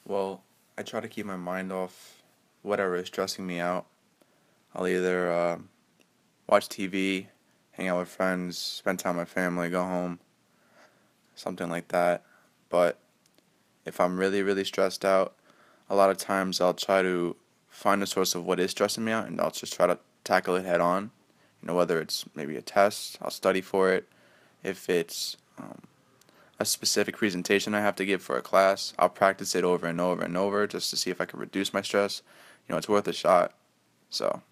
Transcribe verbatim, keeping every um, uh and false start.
Well, I try to keep my mind off whatever is stressing me out. I'll either uh, watch T V, hang out with friends, spend time with my family, go home, something like that. But if I'm really, really stressed out, a lot of times I'll try to find the source of what is stressing me out and I'll just try to tackle it head on. You know, whether it's maybe a test, I'll study for it. If it's um, a specific presentation I have to give for a class, I'll practice it over and over and over just to see if I can reduce my stress. You know, it's worth a shot. So.